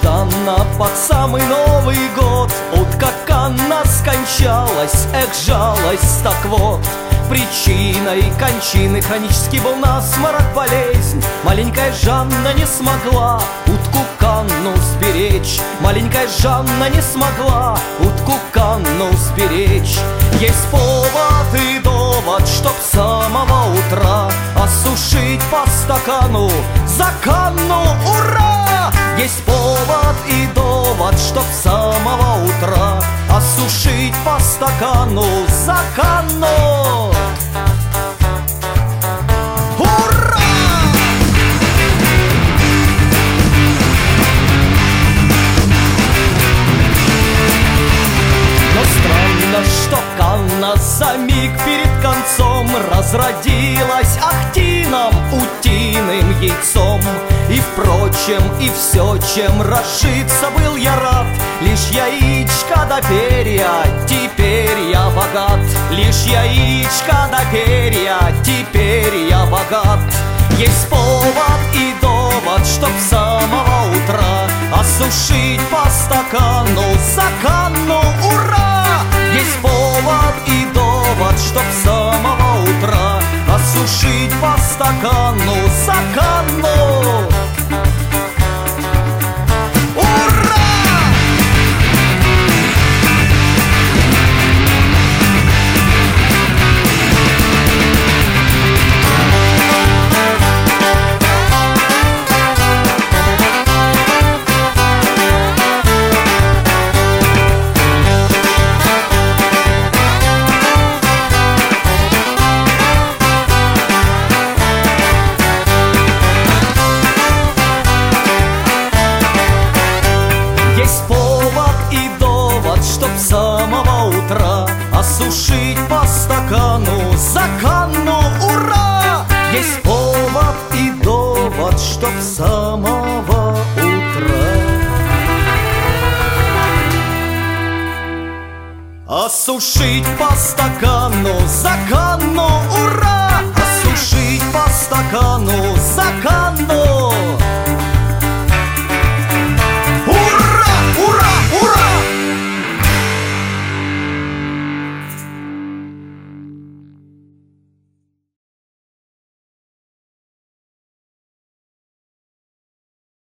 долгожданно под самый Новый год. Вот как она скончалась, эх, жалость, так вот. Причиной кончины хронический был насморк, болезнь. Маленькая Жанна не смогла утку Канну сберечь. Маленькая Жанна не смогла утку Канну сберечь. Есть повод и довод, чтоб с самого утра осушить по стакану за Канну, ура! Есть повод и довод, чтоб с самого утра осушить по стакану за Канну. Ура! Но странно, что Канна за миг перед концом разродилась ахтином, утиным яйцом. И, впрочем, и все, чем расшиться был я рад, лишь яичко да перья, теперь я богат. Лишь яичко да перья, теперь я богат. Есть повод и довод, чтоб с самого утра осушить по стакану за Канну, ура! Есть повод и довод, чтоб с самого утра осушить по стакану за Канну. С самого утра осушить по стакану за Канну, ура! Есть повод и довод, чтоб с самого утра осушить по стакану за Канну, ура! Осушить по стакану за